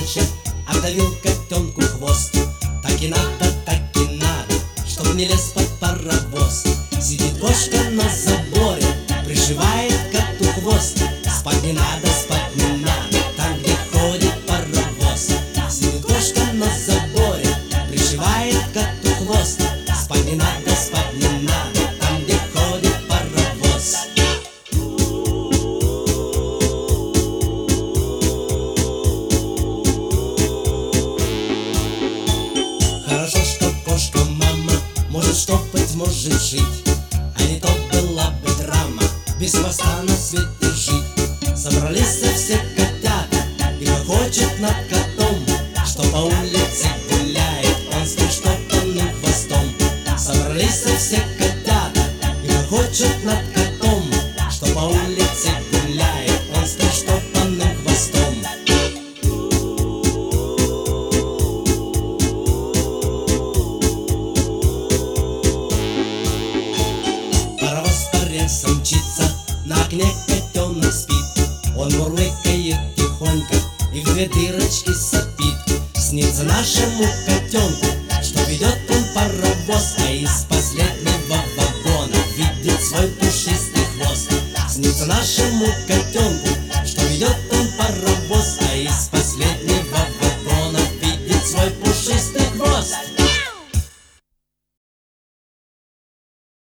вечер отдавил котенку хвост. Так и надо, чтоб не лез под паровоз. Сидит кошка на заборе, пришивает коту хвост. Спать не надо, там, где ходит паровоз. Сидит кошка на заборе, пришивает коту хвост. Спать не надо, там, где ходит паровоз. Хорошо, что кошка-мама может штопать, может жить, а не то была бы драма без хвоста на свете жить. Собрались все котята и хохочет над котом, что по улице гуляет он с приштопанным хвостом. Собрались все котята и хохочет над котом, что по улице гуляет он с приштопанным хвостом. Мчится, на окне котенок спит. Он мурлыкает тихонько и в две дырочки сопит. Снится нашему котенку, что ведет он паровоз, а из последнего вагона видит свой пушистый хвост. Снится нашему котенку, что ведет он паровоз, а из